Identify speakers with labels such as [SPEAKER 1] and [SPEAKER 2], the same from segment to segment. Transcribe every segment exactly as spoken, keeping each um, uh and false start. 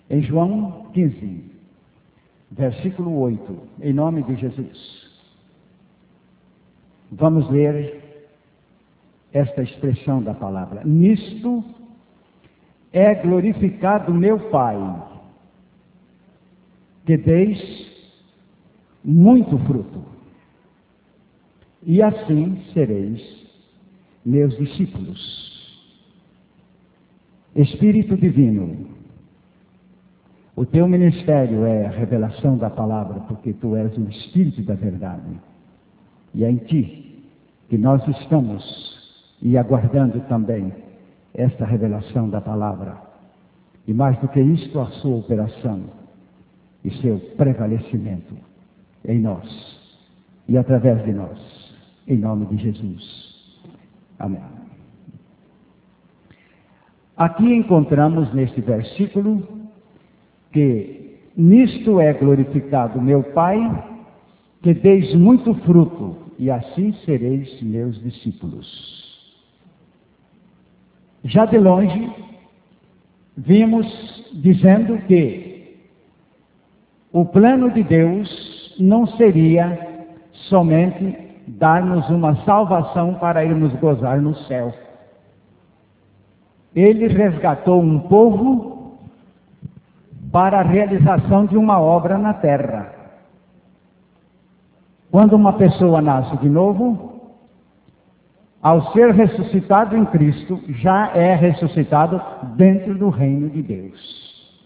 [SPEAKER 1] Em João quinze, versículo oito, em nome de Jesus, vamos ler esta expressão da palavra: nisto é glorificado meu Pai, que deis muito fruto, e assim sereis meus discípulos. Espírito Divino, o teu ministério é a revelação da palavra, porque tu és o Espírito da verdade. E é em ti que nós estamos e aguardando também esta revelação da palavra. E mais do que isto, a sua operação e seu prevalecimento em nós e através de nós, em nome de Jesus. Amém. Aqui encontramos neste versículo que nisto é glorificado meu Pai, que deis muito fruto, e assim sereis meus discípulos. Já de longe, vimos dizendo que o plano de Deus não seria somente dar-nos uma salvação para irmos gozar no céu. Ele resgatou um povo para a realização de uma obra na terra. Quando uma pessoa nasce de novo, ao ser ressuscitado em Cristo, já é ressuscitado dentro do reino de Deus.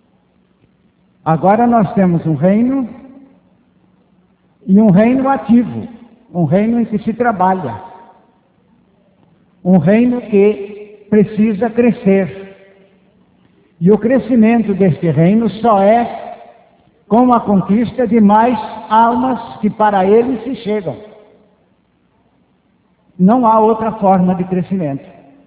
[SPEAKER 1] Agora nós temos um reino e um reino ativo, um reino em que se trabalha, um reino que precisa crescer. E o crescimento deste reino só é com a conquista de mais almas que para ele se chegam. Não há outra forma de crescimento.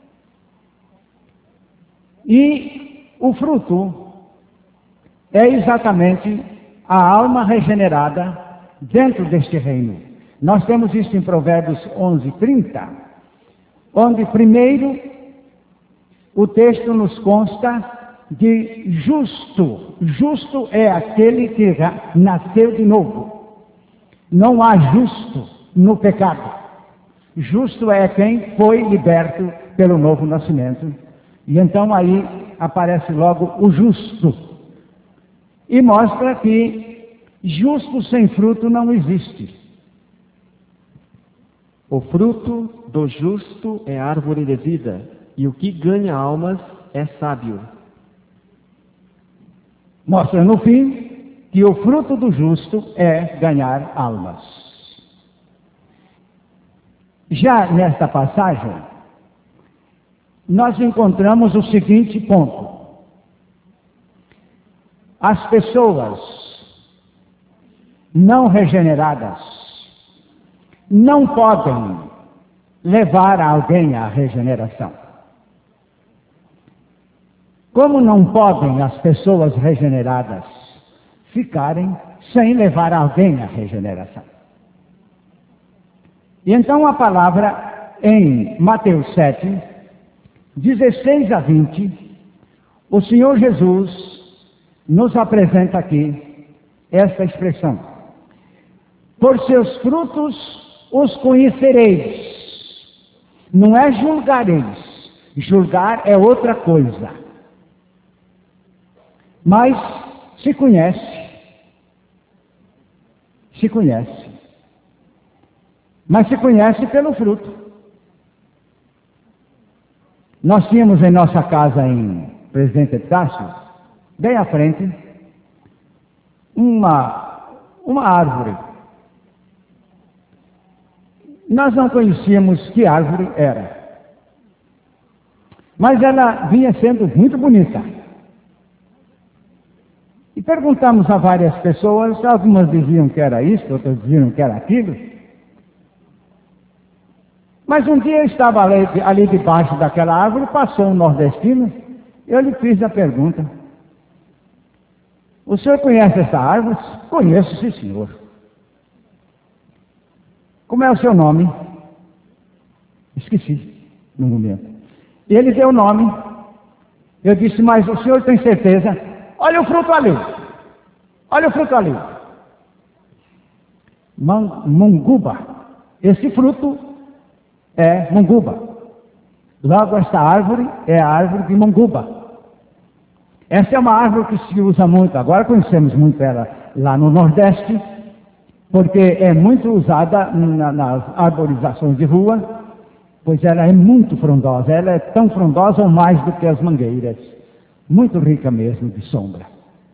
[SPEAKER 1] E o fruto é exatamente a alma regenerada dentro deste reino. Nós temos isso em Provérbios onze, trinta, onde primeiro o texto nos consta de justo. Justo é aquele que nasceu de novo. Não há justo no pecado. Justo é quem foi liberto pelo novo nascimento. E então aí aparece logo o justo. E mostra que justo sem fruto não existe.
[SPEAKER 2] O fruto do justo é árvore de vida, e o que ganha almas é sábio.
[SPEAKER 1] Mostra no fim que o fruto do justo é ganhar almas. Já nesta passagem, nós encontramos o seguinte ponto: as pessoas não regeneradas não podem levar alguém à regeneração. Como não podem as pessoas regeneradas ficarem sem levar alguém à regeneração? E então a palavra em Mateus sete, dezesseis a vinte, o Senhor Jesus nos apresenta aqui esta expressão: por seus frutos os conhecereis. Não é julgareis. Julgar é outra coisa. Mas se conhece, se conhece, mas se conhece pelo fruto. Nós tínhamos em nossa casa em Presidente Epitácio, bem à frente, uma, uma árvore. Nós não conhecíamos que árvore era, mas ela vinha sendo muito bonita. E perguntamos a várias pessoas, algumas diziam que era isso, outras diziam que era aquilo. Mas um dia eu estava ali, ali debaixo daquela árvore, passou um nordestino, eu lhe fiz a pergunta: o senhor conhece essa árvore? Conheço, sim, senhor. Como é o seu nome? Esqueci, no momento. Ele deu o nome. Eu disse: mas o senhor tem certeza? Olha o fruto ali. Olha o fruto ali. Man, munguba. Esse fruto é munguba. Logo, esta árvore é a árvore de munguba. Essa é uma árvore que se usa muito, agora conhecemos muito ela lá no Nordeste, porque é muito usada na, nas arborizações de rua, pois ela é muito frondosa, ela é tão frondosa ou mais do que as mangueiras, muito rica mesmo de sombra.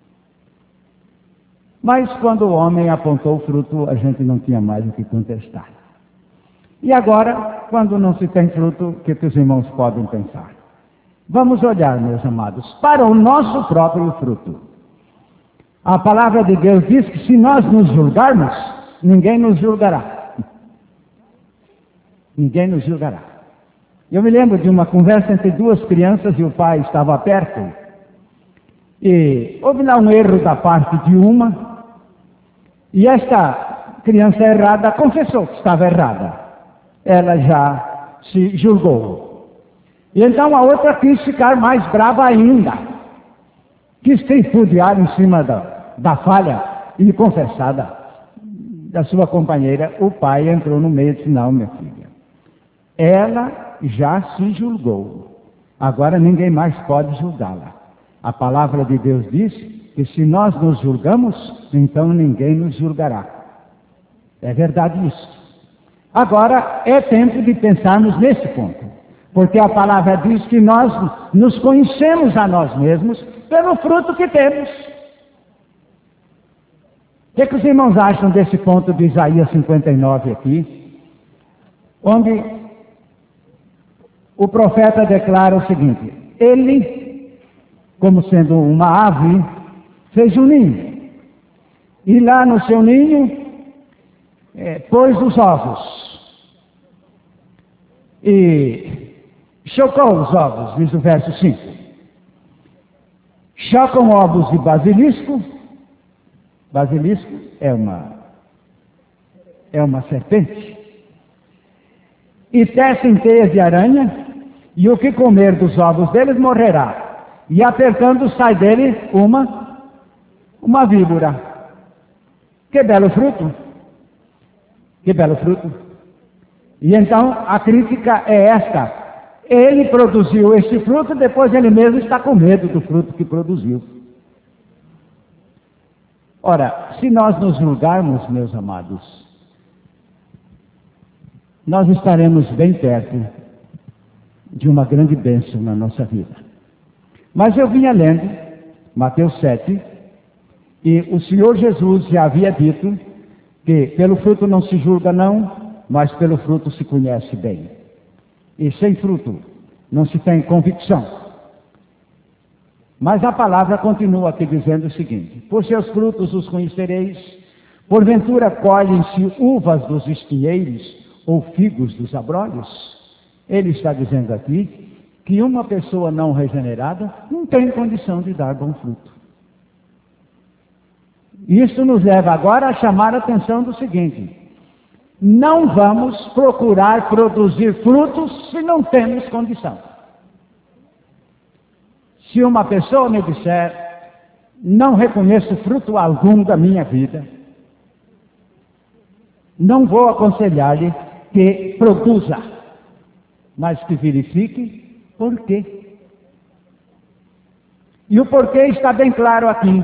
[SPEAKER 1] Mas quando o homem apontou o fruto, a gente não tinha mais o que contestar. E agora, quando não se tem fruto, o que, que os irmãos podem pensar? Vamos olhar, meus amados, para o nosso próprio fruto. A palavra de Deus diz que se nós nos julgarmos, ninguém nos julgará. Ninguém nos julgará. Eu me lembro de uma conversa entre duas crianças e o pai estava perto. E houve lá um erro da parte de uma, e esta criança errada confessou que estava errada. Ela já se julgou. E então a outra quis ficar mais brava ainda. Quis tripudiar em cima da, da falha e confessada da sua companheira. O pai entrou no meio e disse: não, minha filha, ela já se julgou. Agora ninguém mais pode julgá-la. A palavra de Deus diz que se nós nos julgamos, então ninguém nos julgará. É verdade isso. Agora é tempo de pensarmos nesse ponto. Porque a palavra diz que nós nos conhecemos a nós mesmos pelo fruto que temos. O que, que os irmãos acham desse ponto de Isaías cinquenta e nove aqui? Onde o profeta declara o seguinte: ele, como sendo uma ave, fez um ninho. E lá no seu ninho, é, pôs os ovos. E chocou os ovos, diz o verso cinco. Chocam ovos de basilisco. Basilisco é uma, é uma serpente. E tecem teias de aranha, e o que comer dos ovos deles morrerá. E apertando sai dele uma, uma víbora. Que belo fruto! Que belo fruto! E então a crítica é esta: ele produziu este fruto, depois ele mesmo está com medo do fruto que produziu. Ora, se nós nos julgarmos, meus amados, nós estaremos bem perto de uma grande bênção na nossa vida. Mas eu vinha lendo Mateus sete, e o Senhor Jesus já havia dito que pelo fruto não se julga não, mas pelo fruto se conhece bem. E sem fruto não se tem convicção. Mas a palavra continua aqui dizendo o seguinte: por seus frutos os conhecereis. Porventura colhem-se uvas dos espinheiros ou figos dos abrolhos? Ele está dizendo aqui que uma pessoa não regenerada não tem condição de dar bom fruto. Isso nos leva agora a chamar a atenção do seguinte: não vamos procurar produzir frutos se não temos condição. Se uma pessoa me disser: não reconheço fruto algum da minha vida, não vou aconselhar-lhe que produza, mas que verifique por quê. E o porquê está bem claro aqui.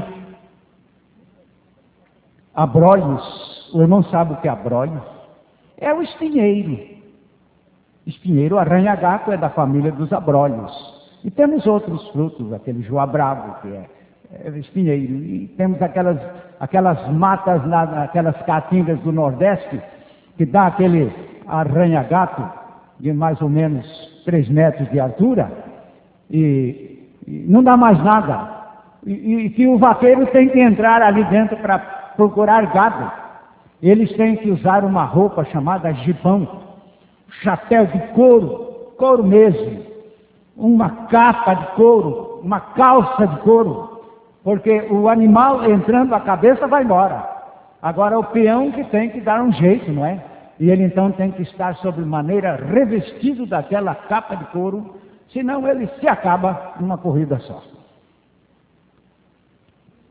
[SPEAKER 1] Abrolhos, o irmão sabe o que é abrolhos? É o espinheiro. Espinheiro, arranha-gato, é da família dos abrolhos. E temos outros frutos, aquele joabravo, que é, é espinheiro. E temos aquelas, aquelas matas, lá, aquelas caatingas do Nordeste, que dá aquele arranha-gato de mais ou menos três metros de altura, e, e não dá mais nada. E, e que o vaqueiro tem que entrar ali dentro para procurar gado. Eles têm que usar uma roupa chamada gibão, chapéu de couro, couro mesmo, uma capa de couro, uma calça de couro, porque o animal entrando a cabeça vai embora. Agora o peão que tem que dar um jeito, não é? E ele então tem que estar sobre maneira revestido daquela capa de couro, senão ele se acaba numa corrida só.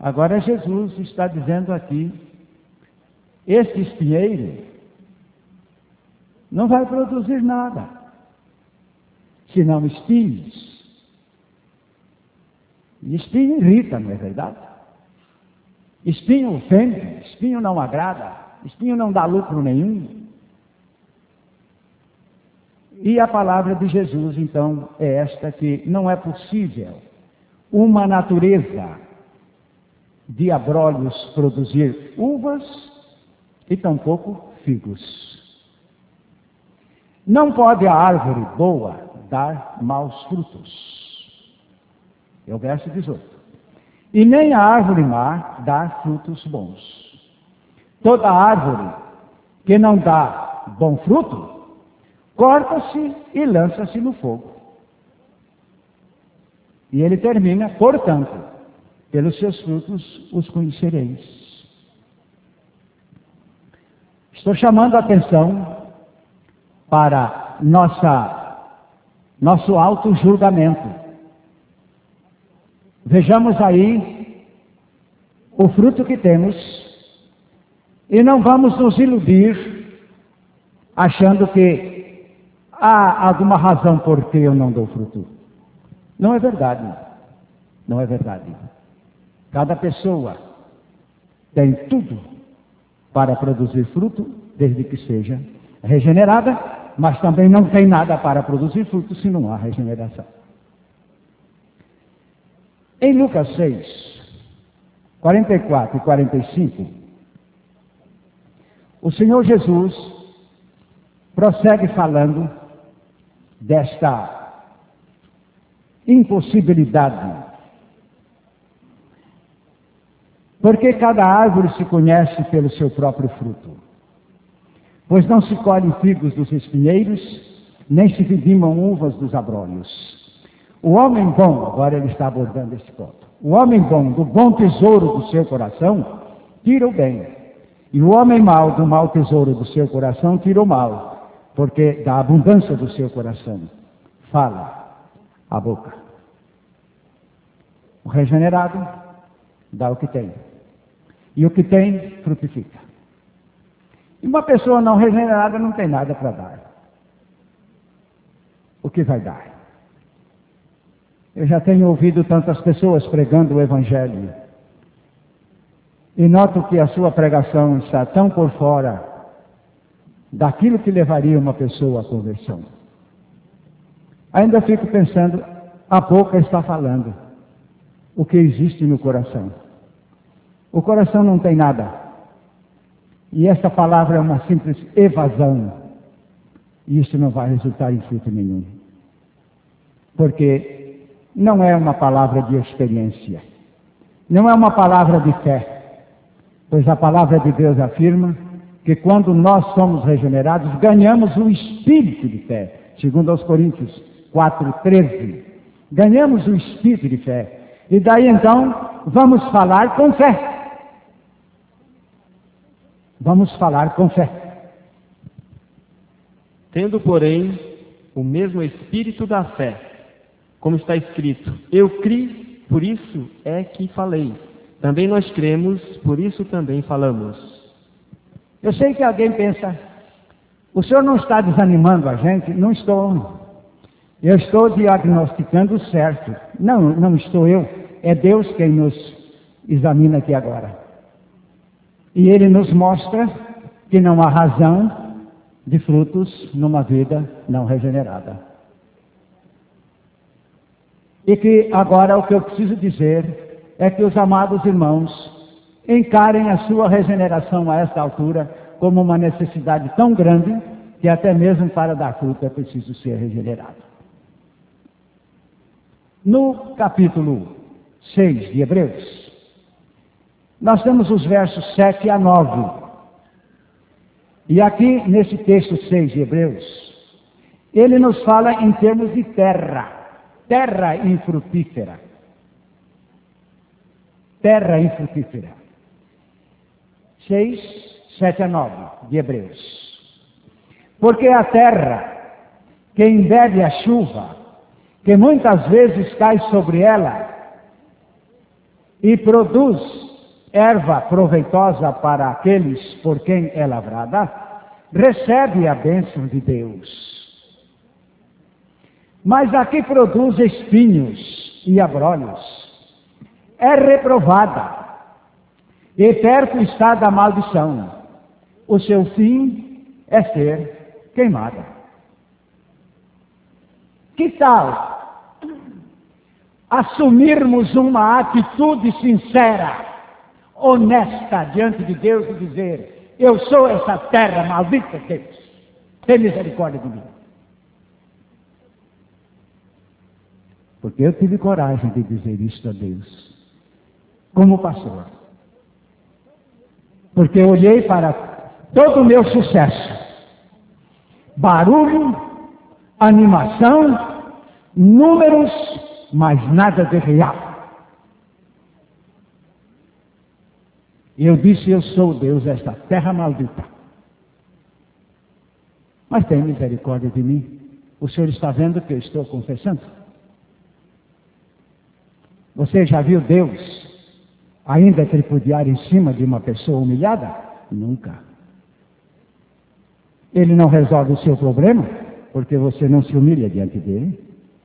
[SPEAKER 1] Agora Jesus está dizendo aqui, este espinheiro não vai produzir nada, senão espinhos. E espinho irrita, não é verdade? Espinho ofende, espinho não agrada, espinho não dá lucro nenhum. E a palavra de Jesus, então, é esta, que não é possível uma natureza de abrolhos produzir uvas e tampouco figos. Não pode a árvore boa dar maus frutos. É o verso dezoito. E nem a árvore má dar frutos bons. Toda árvore que não dá bom fruto, corta-se e lança-se no fogo. E ele termina, portanto, pelos seus frutos os conhecereis. Estou chamando a atenção para nossa, nosso auto-julgamento. Vejamos aí o fruto que temos e não vamos nos iludir achando que há alguma razão por que eu não dou fruto. Não é verdade. Não é verdade. Cada pessoa tem tudo para produzir fruto, desde que seja regenerada, mas também não tem nada para produzir fruto se não há regeneração. Em Lucas seis, quarenta e quatro e quarenta e cinco, o Senhor Jesus prossegue falando desta impossibilidade. Porque cada árvore se conhece pelo seu próprio fruto. Pois não se colhem figos dos espinheiros, nem se vidimam uvas dos abrolhos. O homem bom, agora ele está abordando este ponto, o homem bom, do bom tesouro do seu coração, tira o bem. E o homem mau, do mau tesouro do seu coração, tira o mal. Porque da abundância do seu coração, fala a boca. O regenerado dá o que tem. E o que tem, frutifica. E uma pessoa não regenerada não tem nada para dar. O que vai dar? Eu já tenho ouvido tantas pessoas pregando o Evangelho. E noto que a sua pregação está tão por fora daquilo que levaria uma pessoa à conversão. Ainda fico pensando, a boca está falando o que existe no coração. O coração não tem nada. E essa palavra é uma simples evasão. E isso não vai resultar em fruto nenhum. Porque não é uma palavra de experiência. Não é uma palavra de fé. Pois a palavra de Deus afirma que quando nós somos regenerados, ganhamos o espírito de fé. Segundo aos Coríntios quatro, treze. Ganhamos o espírito de fé. E daí então, vamos falar com fé. Vamos falar com fé.
[SPEAKER 2] Tendo, porém, o mesmo espírito da fé, como está escrito, eu criei, por isso é que falei. Também nós cremos, por isso também falamos.
[SPEAKER 1] Eu sei que alguém pensa, o senhor não está desanimando a gente? Não estou. Eu estou diagnosticando certo. Não, não estou eu. É Deus quem nos examina aqui agora. E Ele nos mostra que não há razão de frutos numa vida não regenerada. E que agora o que eu preciso dizer é que os amados irmãos encarem a sua regeneração a esta altura como uma necessidade tão grande que até mesmo para dar fruto é preciso ser regenerado. No capítulo seis de Hebreus, nós temos os versos sete a nove. E aqui, nesse texto seis de Hebreus, ele nos fala em termos de terra, terra infrutífera. Terra infrutífera. seis, sete a nove de Hebreus. Porque a terra, quem bebe a chuva, que muitas vezes cai sobre ela, e produz erva proveitosa para aqueles por quem é lavrada, recebe a bênção de Deus. Mas a que produz espinhos e abrolhos é reprovada, e perto está da maldição. O seu fim é ser queimada. Que tal assumirmos uma atitude sincera, honesta diante de Deus e dizer: eu sou essa terra maldita, Deus, tem misericórdia de mim. Porque eu tive coragem de dizer isso a Deus, como pastor. Porque eu olhei para todo o meu sucesso, barulho, animação, números, mas nada de real. E eu disse: eu sou Deus, esta terra maldita. Mas tem misericórdia de mim. O Senhor está vendo que eu estou confessando? Você já viu Deus ainda tripudiar em cima de uma pessoa humilhada? Nunca. Ele não resolve o seu problema porque você não se humilha diante dele.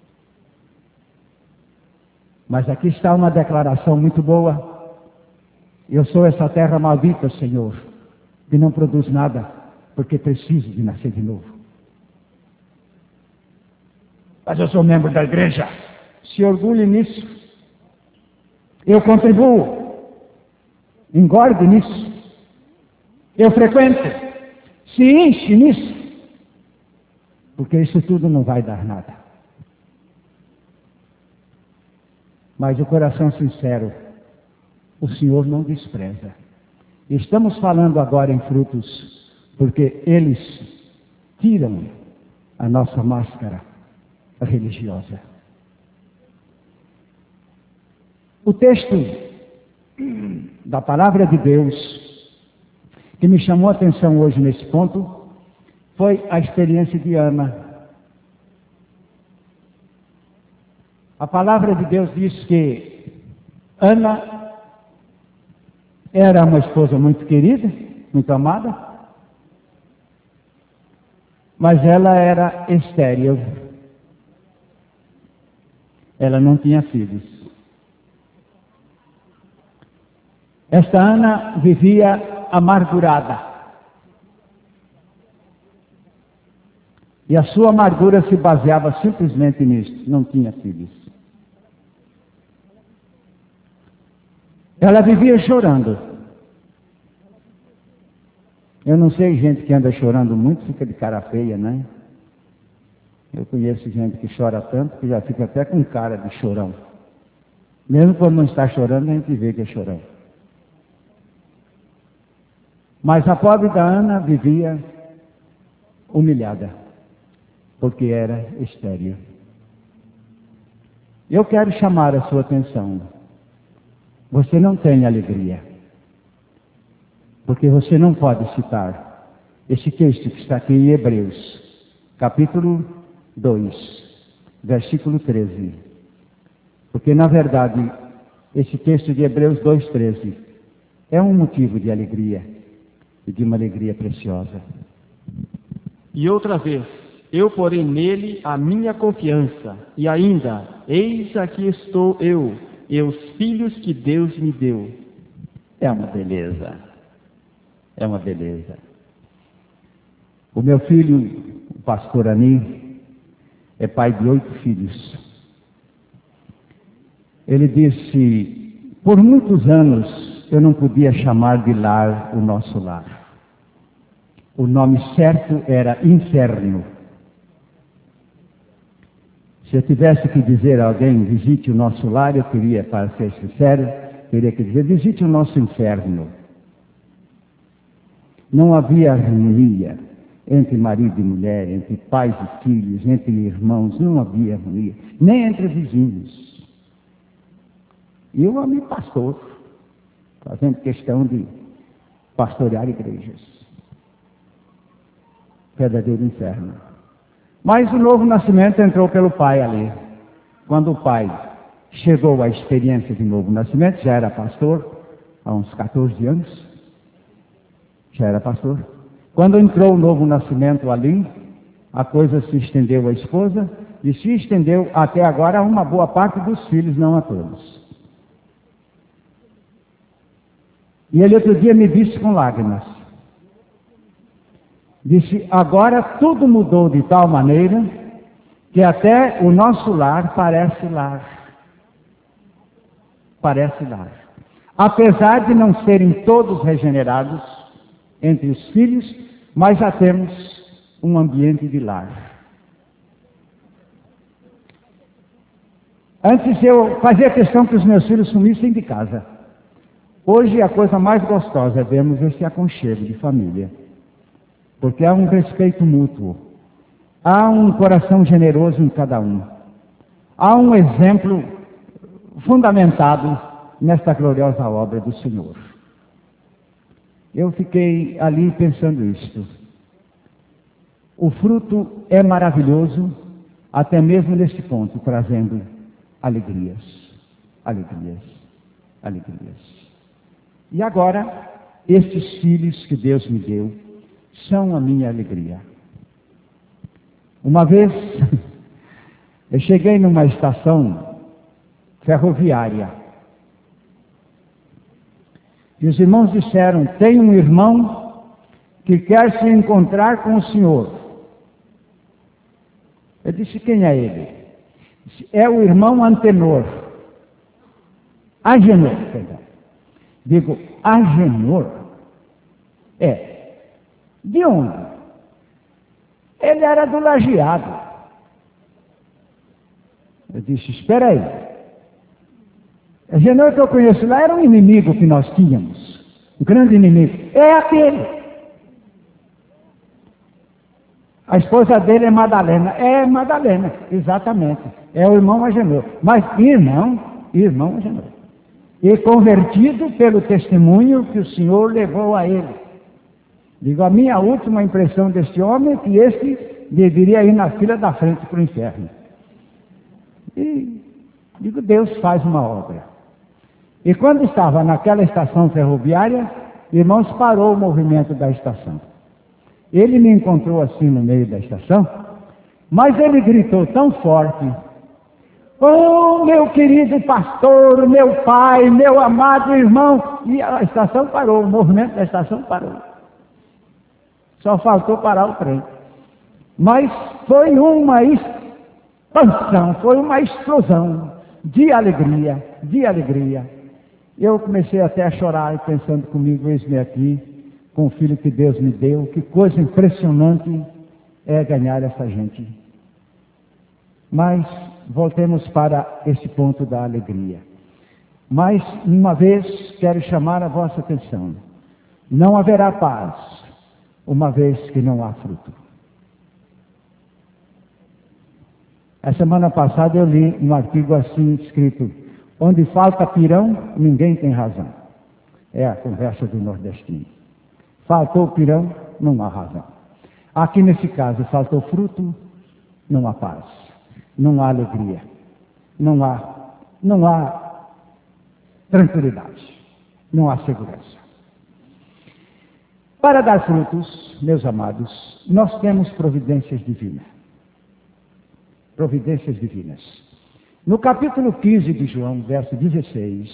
[SPEAKER 1] Mas aqui está uma declaração muito boa. Eu sou essa terra maldita, Senhor, que não produz nada, porque preciso de nascer de novo. Mas eu sou membro da igreja. Se orgulhe nisso. Eu contribuo. Engorde nisso. Eu frequento. Se enche nisso. Porque isso tudo não vai dar nada. Mas o coração sincero, o Senhor não despreza. Estamos falando agora em frutos, porque eles tiram a nossa máscara religiosa. O texto da palavra de Deus que me chamou a atenção hoje nesse ponto foi a experiência de Ana. A palavra de Deus diz que Ana era uma esposa muito querida, muito amada, mas ela era estéril. Ela não tinha filhos. Esta Ana vivia amargurada. E a sua amargura se baseava simplesmente nisso, não tinha filhos. Ela vivia chorando. Eu não sei, gente que anda chorando muito, fica de cara feia, né? Eu conheço gente que chora tanto que já fica até com cara de chorão. Mesmo quando não está chorando, a gente vê que é chorão. Mas a pobre da Ana vivia humilhada, porque era estéril. Eu quero chamar a sua atenção. Você não tem alegria, porque você não pode citar esse texto que está aqui em Hebreus, capítulo dois, versículo treze. Porque, na verdade, esse texto de Hebreus dois, treze é um motivo de alegria, e de uma alegria preciosa.
[SPEAKER 2] E outra vez, eu porei nele a minha confiança, e ainda, eis aqui estou eu, e os filhos que Deus me deu.
[SPEAKER 1] É uma beleza. É uma beleza. O meu filho, o pastor Ani, é pai de oito filhos. Ele disse: por muitos anos eu não podia chamar de lar o nosso lar. O nome certo era inferno. Se eu tivesse que dizer a alguém, visite o nosso lar, eu queria, para ser sincero, teria que dizer, visite o nosso inferno. Não havia harmonia entre marido e mulher, entre pais e filhos, entre irmãos, não havia harmonia, nem entre vizinhos. E eu, amigo pastor, fazendo questão de pastorear igrejas. Verdadeiro inferno. Mas o novo nascimento entrou pelo pai ali. Quando o pai chegou à experiência de novo nascimento, já era pastor, há uns quatorze anos, já era pastor. Quando entrou o novo nascimento ali, a coisa se estendeu à esposa e se estendeu até agora a uma boa parte dos filhos, não a todos. E ele outro dia me disse com lágrimas, disse, agora tudo mudou de tal maneira que até o nosso lar parece lar. Parece lar. Apesar de não serem todos regenerados entre os filhos, mas já temos um ambiente de lar. Antes eu fazia questão que os meus filhos sumissem de casa. Hoje a coisa mais gostosa é vermos esse aconchego de família. Porque há um respeito mútuo. Há um coração generoso em cada um. Há um exemplo fundamentado nesta gloriosa obra do Senhor. Eu fiquei ali pensando isto. O fruto é maravilhoso, até mesmo nesse ponto, trazendo alegrias, alegrias, alegrias. E agora, estes filhos que Deus me deu, são a minha alegria. Uma vez, eu cheguei numa estação ferroviária, e os irmãos disseram, tem um irmão que quer se encontrar com o senhor. Eu disse, quem é ele? Disse, é o irmão Antenor. Agenor, perdão. Digo, Agenor? É. De onde? Ele era do Lajeado. Eu disse, espera aí. Agenor que eu conheço lá era um inimigo que nós tínhamos. Um grande inimigo. É aquele. A esposa dele é Madalena. É Madalena, exatamente. É o irmão Agenor. Mas irmão, irmão Agenor. E convertido pelo testemunho que o Senhor levou a ele. Digo, a minha última impressão deste homem é que este deveria ir na fila da frente para o inferno. E digo, Deus faz uma obra. E quando estava naquela estação ferroviária, irmãos, parou o movimento da estação. Ele me encontrou assim no meio da estação, mas ele gritou tão forte, oh, meu querido pastor, meu pai, meu amado irmão, e a estação parou, o movimento da estação parou. Só faltou parar o trem. Mas foi uma expansão, foi uma explosão de alegria, de alegria. Eu comecei até a chorar, pensando comigo, eis-me aqui, com o filho que Deus me deu, que coisa impressionante é ganhar essa gente. Mas voltemos para esse ponto da alegria. Mais uma vez, quero chamar a vossa atenção. Não haverá paz, uma vez que não há fruto. A semana passada eu li um artigo assim escrito, onde falta pirão, ninguém tem razão. É a conversa do nordestino. Faltou pirão, não há razão. Aqui nesse caso, faltou fruto, não há paz, não há alegria, não há, não há tranquilidade, não há segurança. Para dar frutos, meus amados, nós temos providências divinas. Providências divinas. No capítulo quinze de João, verso dezesseis,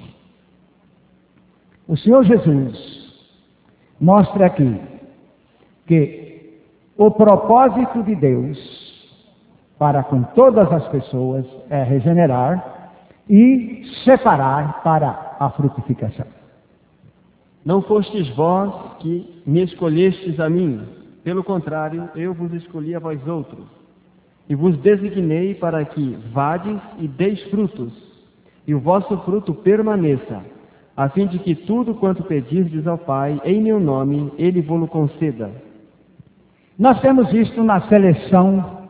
[SPEAKER 1] o Senhor Jesus mostra aqui que o propósito de Deus para com todas as pessoas é regenerar e separar para a frutificação.
[SPEAKER 2] Não fostes vós que me escolhestes a mim, pelo contrário, eu vos escolhi a vós outros, e vos designei para que vades e deis frutos, e o vosso fruto permaneça, a fim de que tudo quanto pedirdes ao Pai, em meu nome, Ele vos conceda.
[SPEAKER 1] Nós temos visto na seleção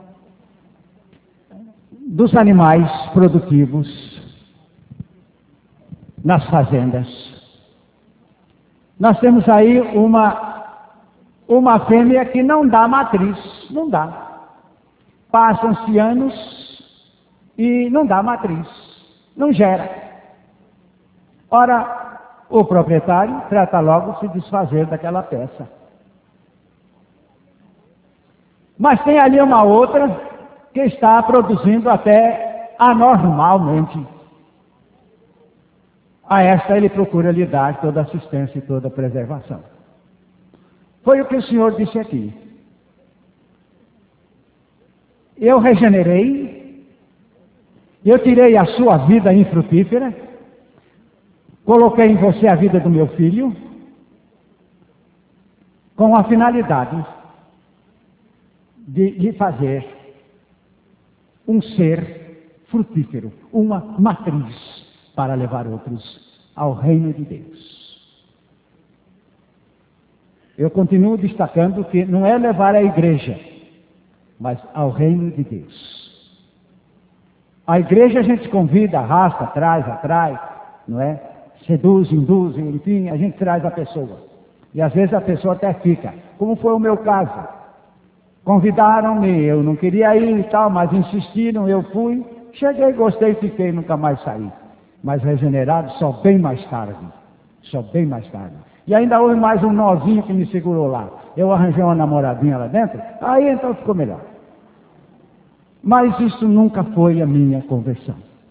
[SPEAKER 1] dos animais produtivos, nas fazendas. Nós temos aí uma, uma fêmea que não dá matriz, não dá. Passam-se anos e não dá matriz. não gera. Ora, o proprietário trata logo de se desfazer daquela peça. Mas tem ali uma outra que está produzindo até anormalmente. A esta ele procura lhe dar toda assistência e toda preservação. Foi o que o Senhor disse aqui. Eu regenerei, eu tirei a sua vida infrutífera, coloquei em você a vida do meu filho, com a finalidade de lhe fazer um ser frutífero, uma matriz para levar outros ao reino de Deus. Eu continuo destacando que não é levar a igreja, mas ao reino de Deus. A igreja a gente convida, arrasta, traz, atrai, não é? Seduz, induz, enfim, a gente traz a pessoa. E às vezes a pessoa até fica, como foi o meu caso. Convidaram-me, eu não queria ir e tal, mas insistiram, eu fui. Cheguei, gostei, fiquei, nunca mais saí. Mas regenerado só bem mais tarde. Só bem mais tarde. E ainda houve mais um nozinho que me segurou lá. Eu arranjei uma namoradinha lá dentro, aí então ficou melhor. Mas isso nunca foi a minha conversão.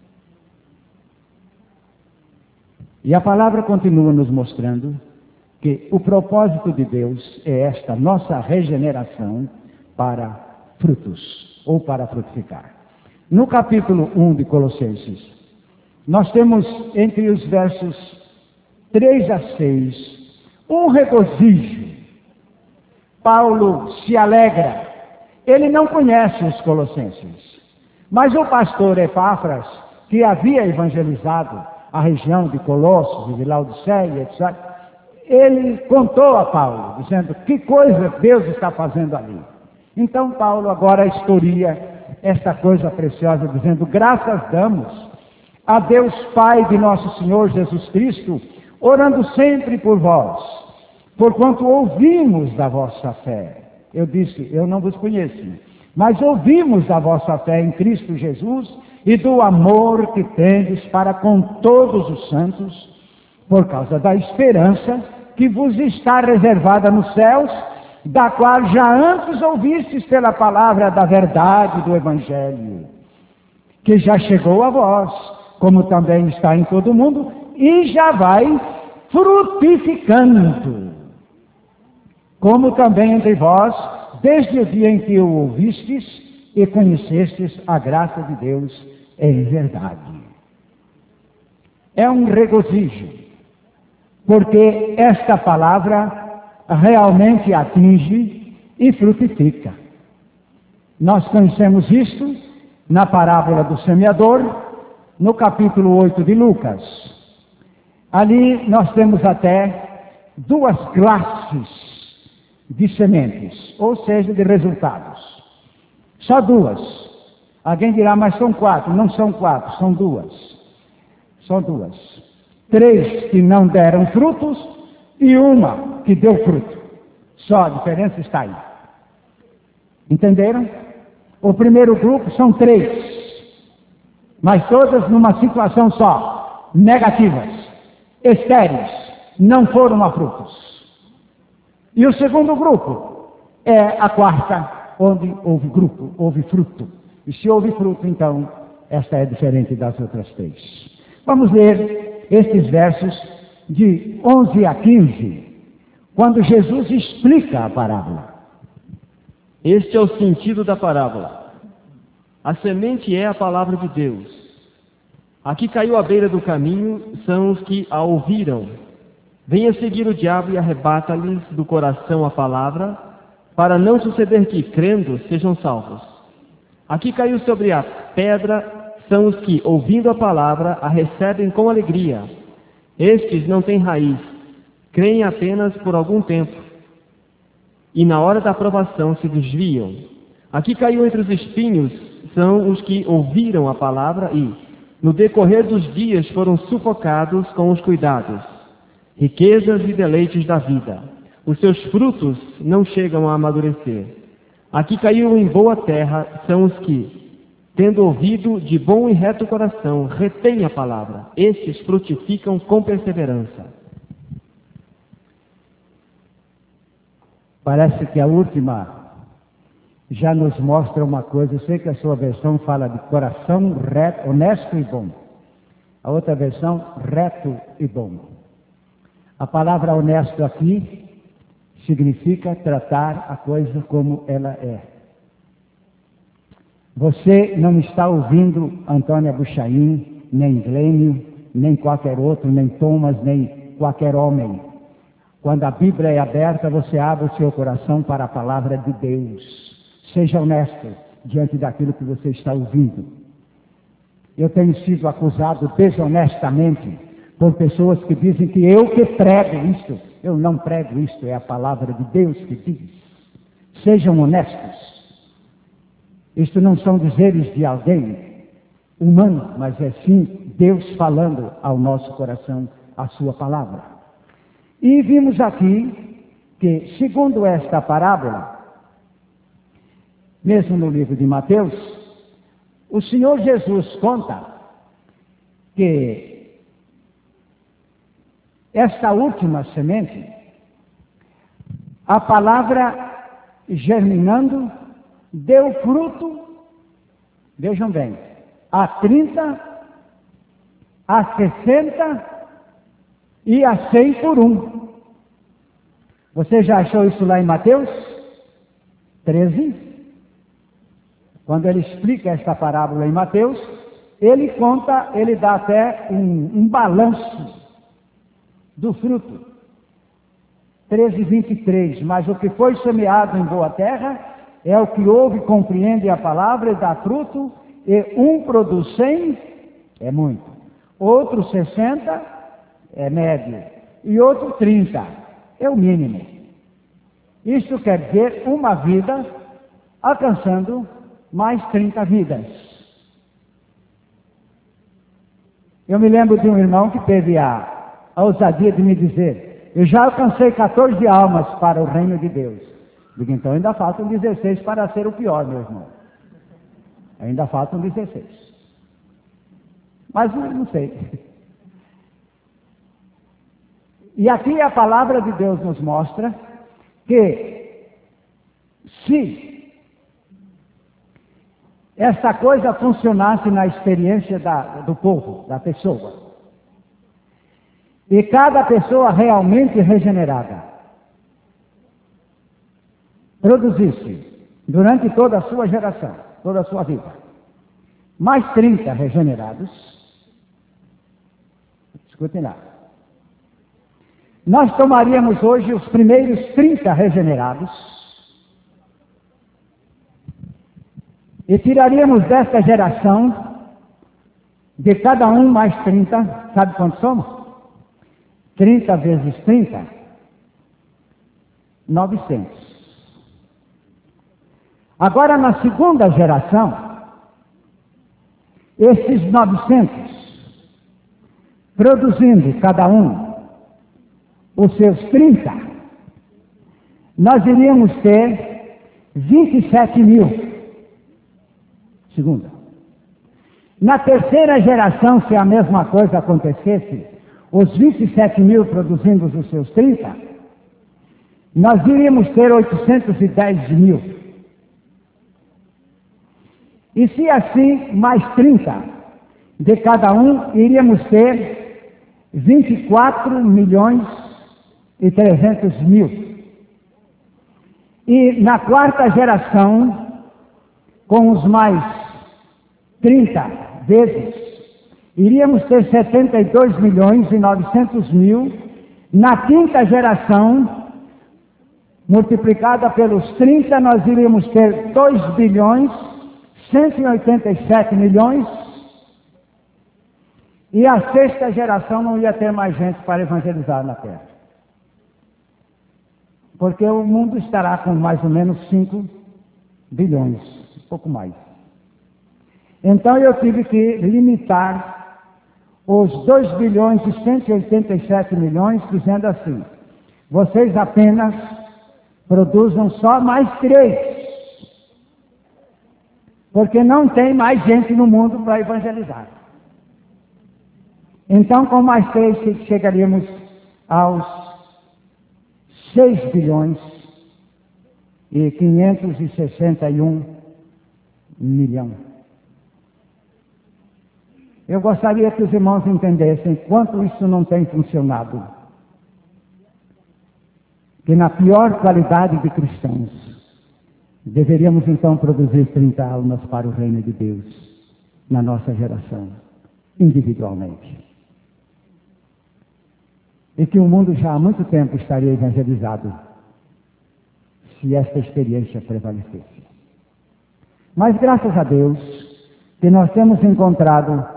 [SPEAKER 1] E a palavra continua nos mostrando que o propósito de Deus é esta nossa regeneração para frutos, ou para frutificar. No capítulo um de Colossenses, nós temos entre os versos três a seis, um regozijo. Paulo se alegra. Ele não conhece os colossenses, mas o pastor Epáfras, que havia evangelizado a região de Colossos, de Laodiceia, etcétera, ele contou a Paulo, dizendo que coisa Deus está fazendo ali. Então Paulo agora historia esta coisa preciosa, dizendo: graças damos a Deus Pai de nosso Senhor Jesus Cristo, orando sempre por vós, porquanto ouvimos da vossa fé. Eu disse, eu não vos conheço, mas ouvimos da vossa fé em Cristo Jesus e do amor que tendes para com todos os santos, por causa da esperança que vos está reservada nos céus, da qual já antes ouvistes pela palavra da verdade do Evangelho, que já chegou a vós, como também está em todo o mundo, e já vai frutificando, como também entre vós, desde o dia em que o ouvistes e conhecestes a graça de Deus em verdade. É um regozijo, porque esta palavra realmente atinge e frutifica. Nós conhecemos isto na parábola do semeador, no capítulo oito de Lucas. Ali nós temos até duas classes de sementes, ou seja, de resultados. Só duas. Alguém dirá, mas são quatro. Não são quatro, são duas. São duas. Três que não deram frutos e uma que deu fruto. Só a diferença está aí. Entenderam? O primeiro grupo são três, mas todas numa situação só, negativas, estéreis, não foram a frutos. E o segundo grupo é a quarta, onde houve grupo, houve fruto. E se houve fruto, então, esta é diferente das outras três. Vamos ler estes versos de onze a quinze, quando Jesus explica a parábola.
[SPEAKER 2] Este é o sentido da parábola. A semente é a palavra de Deus. A que caiu à beira do caminho são os que a ouviram. Venha seguir o diabo e arrebata-lhes do coração a palavra, para não suceder que, crendo, sejam salvos. Aqui caiu sobre a pedra são os que, ouvindo a palavra, a recebem com alegria. Estes não têm raiz, creem apenas por algum tempo, e na hora da aprovação se desviam. Aqui caiu entre os espinhos são os que ouviram a palavra e, no decorrer dos dias, foram sufocados com os cuidados, riquezas e deleites da vida. Os seus frutos não chegam a amadurecer. Aqui caiu em boa terra são os que, Tendo ouvido de bom e reto coração, retém a palavra. Estes frutificam com perseverança.
[SPEAKER 1] Parece que a última já nos mostra uma coisa. Eu sei que a sua versão fala de coração reto, honesto e bom. A outra versão, reto e bom. A palavra honesto aqui significa tratar a coisa como ela é. Você não está ouvindo Antônia Buchaim, nem Glênio, nem qualquer outro, nem Thomas, nem qualquer homem. Quando a Bíblia é aberta, você abre o seu coração para a palavra de Deus. Seja honesto diante daquilo que você está ouvindo. Eu tenho sido acusado desonestamente por pessoas que dizem que eu que prego isto. Eu não prego isto, é a palavra de Deus que diz. Sejam honestos. Isto não são dizeres de alguém humano, mas é sim Deus falando ao nosso coração a sua palavra. E vimos aqui que, segundo esta parábola, mesmo no livro de Mateus, o Senhor Jesus conta que esta última semente, a palavra germinando, deu fruto, vejam bem, a trinta, a sessenta e a cem por um. Você já achou isso lá em Mateus treze? Quando ele explica esta parábola em Mateus, ele conta, ele dá até um, um balanço do fruto. treze, vinte e três. Mas o que foi semeado em boa terra é o que ouve, compreende a palavra e dá fruto, e um produz cem, é muito. Outro sessenta, é médio. E outro trinta, é o mínimo. Isso quer dizer uma vida alcançando mais trinta vidas. Eu me lembro de um irmão que teve a, a ousadia de me dizer: eu já alcancei quatorze almas para o reino de Deus. Digo, então ainda faltam dezesseis para ser o pior, meu irmão. Ainda faltam dezesseis. Mas não sei. E aqui a palavra de Deus nos mostra que se essa coisa funcionasse na experiência da, do povo, da pessoa, e cada pessoa realmente regenerada produzisse, durante toda a sua geração, toda a sua vida, mais trinta regenerados, escutem lá, nós tomaríamos hoje os primeiros trinta regenerados e tiraríamos desta geração, de cada um mais trinta, sabe quantos somos? trinta vezes trinta, novecentos. Agora, na segunda geração, esses novecentos, produzindo cada um os seus trinta, nós iríamos ter vinte e sete mil. Segunda. Na terceira geração, se a mesma coisa acontecesse, os vinte e sete mil produzindo os seus trinta, nós iríamos ter oitocentos e dez mil. E se assim, mais trinta de cada um, iríamos ter vinte e quatro milhões e trezentos mil. E na quarta geração, com os mais trinta vezes, iríamos ter setenta e dois milhões e novecentos mil. Na quinta geração, multiplicada pelos trinta, nós iríamos ter dois bilhões, cento e oitenta e sete milhões. E a sexta geração não ia ter mais gente para evangelizar na terra. Porque o mundo estará com mais ou menos cinco bilhões, um pouco mais. Então eu tive que limitar os dois bilhões e cento e oitenta e sete milhões, dizendo assim: vocês apenas produzam só mais três. Porque não tem mais gente no mundo para evangelizar. Então, com mais três, chegaríamos aos seis bilhões e quinhentos e sessenta e um milhões. Eu gostaria que os irmãos entendessem quanto isso não tem funcionado. Que na pior qualidade de cristãos, deveríamos então produzir trinta almas para o reino de Deus, na nossa geração, individualmente. E que o mundo já há muito tempo estaria evangelizado, se esta experiência prevalecesse. Mas graças a Deus, que nós temos encontrado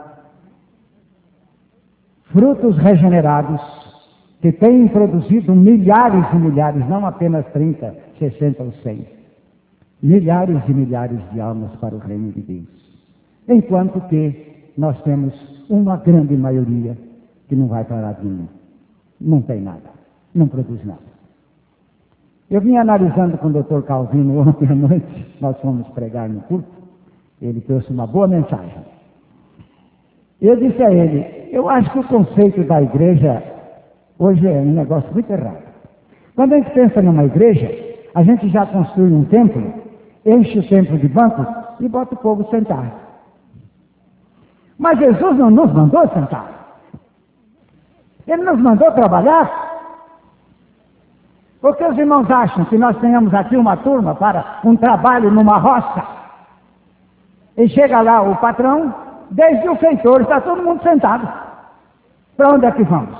[SPEAKER 1] frutos regenerados, que têm produzido milhares e milhares, não apenas trinta, sessenta ou cem, milhares e milhares de almas para o reino de Deus. Enquanto que nós temos uma grande maioria que não vai para lado nenhum, não tem nada, não produz nada. Eu vim analisando com o doutor Calvino ontem à noite, nós fomos pregar no culto, ele trouxe uma boa mensagem. Eu disse a ele, eu acho que o conceito da igreja hoje é um negócio muito errado. Quando a gente pensa numa igreja, a gente já construi um templo, enche o templo de bancos e bota o povo sentar. Mas Jesus não nos mandou sentar. Ele nos mandou trabalhar. Porque os irmãos acham que nós tenhamos aqui uma turma para um trabalho numa roça. E chega lá o patrão, desde o feitor, está todo mundo sentado. Para onde é que vamos?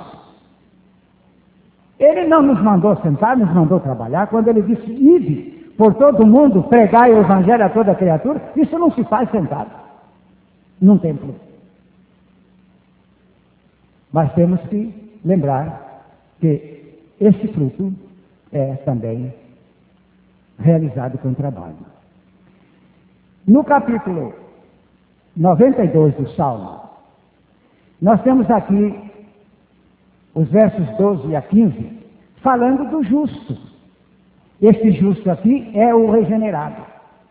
[SPEAKER 1] Ele não nos mandou sentar, nos mandou trabalhar. Quando ele disse, ide por todo mundo, pregai o evangelho a toda criatura, isso não se faz sentado num templo. Mas temos que lembrar que esse fruto é também realizado com trabalho. No capítulo noventa e dois do Salmo, nós temos aqui os versos doze a quinze, falando do justo. Este justo aqui é o regenerado.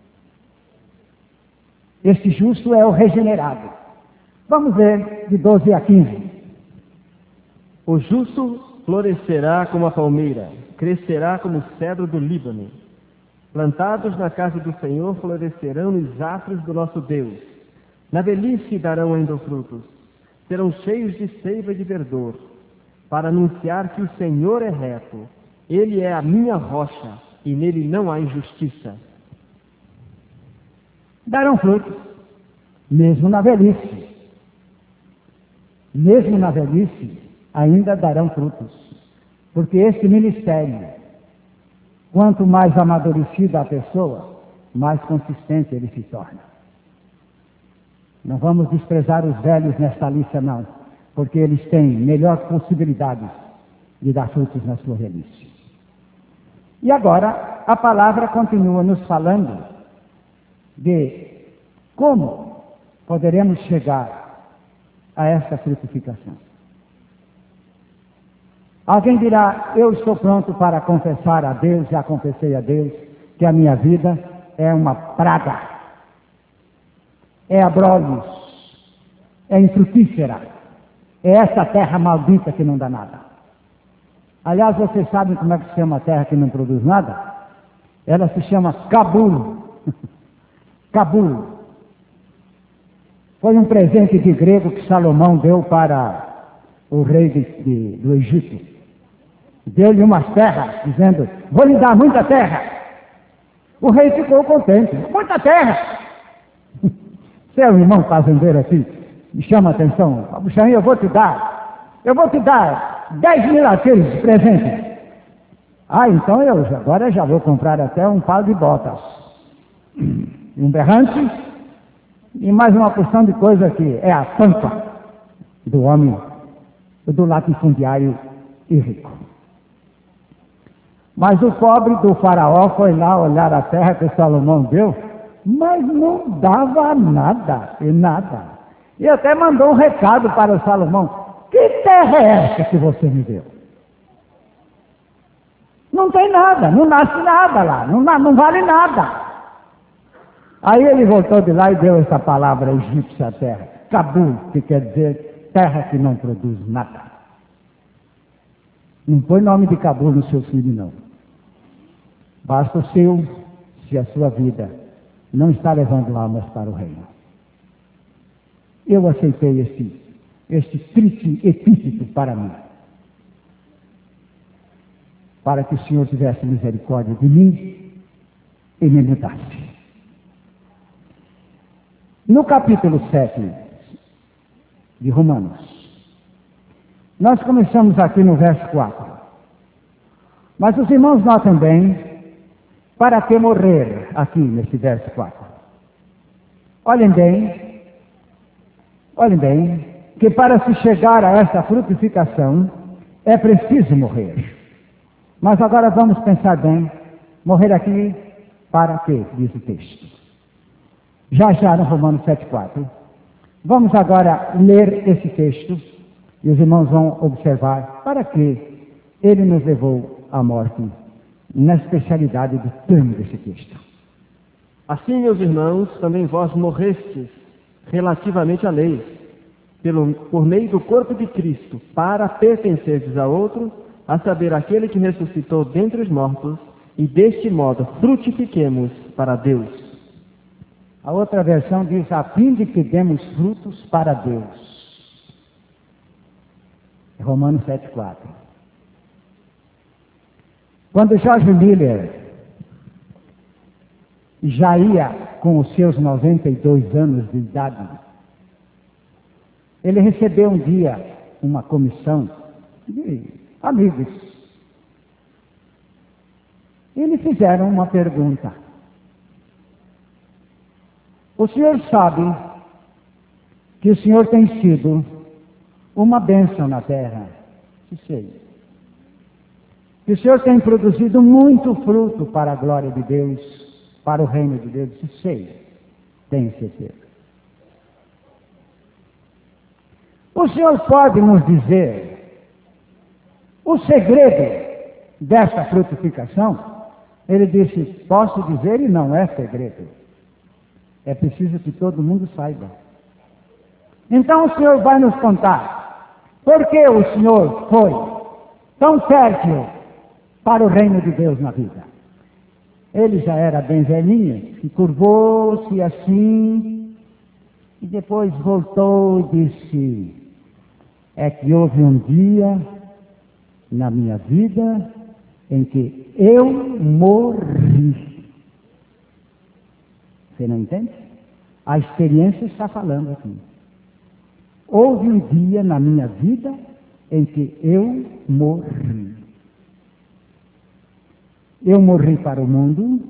[SPEAKER 1] Este justo é o regenerado. Vamos ver de doze a quinze.
[SPEAKER 2] O justo florescerá como a palmeira, crescerá como o cedro do Líbano. Plantados na casa do Senhor, florescerão nos atos do nosso Deus. Na velhice darão ainda frutos. Serão cheios de seiva e de verdor, para anunciar que o Senhor é reto. Ele é a minha rocha, e nele não há injustiça.
[SPEAKER 1] Darão frutos, mesmo na velhice. Mesmo na velhice, ainda darão frutos. Porque este ministério, quanto mais amadurecida a pessoa, mais consistente ele se torna. Não vamos desprezar os velhos nesta lista, não, porque eles têm melhores possibilidades de dar frutos na sua velhice. E agora, a palavra continua nos falando de como poderemos chegar a essa frutificação. Alguém dirá, eu estou pronto para confessar a Deus, já confessei a Deus, que a minha vida é uma praga, é abrolhos, é infrutífera, é essa terra maldita que não dá nada. Aliás, vocês sabem como é que se chama a terra que não produz nada? Ela se chama Cabul. Cabul. Foi um presente de grego que Salomão deu para o rei de, de, do Egito. Deu-lhe umas terras, dizendo, vou lhe dar muita terra. O rei ficou contente. Muita terra! Seu irmão fazendeiro aqui, me chama a atenção. Abuxaí, eu vou te dar, eu vou te dar dez mil aqueles de presente. Ah, então eu agora já vou comprar até um par de botas. Um berrante e mais uma porção de coisa que é a tampa do homem, do latifundiário e rico. Mas o pobre do faraó foi lá olhar a terra que Salomão deu, mas não dava nada, e nada. E até mandou um recado para o Salomão, que terra é essa que você me deu? Não tem nada, não nasce nada lá, não, não vale nada. Aí ele voltou de lá e deu essa palavra egípcia à terra, Cabul, que quer dizer terra que não produz nada. Não põe nome de Cabul no seu filho, não. Basta o seu, se a sua vida não está levando almas para o reino. Eu aceitei este, este triste epíteto para mim, para que o Senhor tivesse misericórdia de mim e me mudasse. No capítulo sete de Romanos, nós começamos aqui no verso quatro. Mas os irmãos notam bem, para que morrer aqui nesse verso quatro? Olhem bem, olhem bem, que para se chegar a essa frutificação é preciso morrer. Mas agora vamos pensar bem, morrer aqui para quê? Diz o texto. Já já no Romanos sete, quatro. Vamos agora ler esse texto e os irmãos vão observar para que ele nos levou à morte, na especialidade do termo desse texto.
[SPEAKER 2] Assim, meus irmãos, também vós morrestes relativamente à lei, pelo, por meio do corpo de Cristo, para pertencerdes a outro, a saber, aquele que ressuscitou dentre os mortos, e deste modo frutifiquemos para Deus.
[SPEAKER 1] A outra versão diz, a fim de que demos frutos para Deus. Romanos sete, quatro. Quando George Miller já ia com os seus noventa e dois anos de idade, ele recebeu um dia uma comissão de amigos. E lhe fizeram uma pergunta. O senhor sabe que o senhor tem sido uma bênção na terra? Que sei. Que o senhor tem produzido muito fruto para a glória de Deus, para o reino de Deus? Que sei. Tenho certeza. O senhor pode nos dizer o segredo dessa frutificação? Ele disse, posso dizer e não é segredo. É preciso que todo mundo saiba. Então o Senhor vai nos contar por que o Senhor foi tão fértil para o reino de Deus na vida. Ele já era bem velhinho, se curvou-se assim, e depois voltou e disse, é que houve um dia na minha vida em que eu morri. Você não entende? A experiência está falando aqui. Houve um dia na minha vida em que eu morri. Eu morri para o mundo,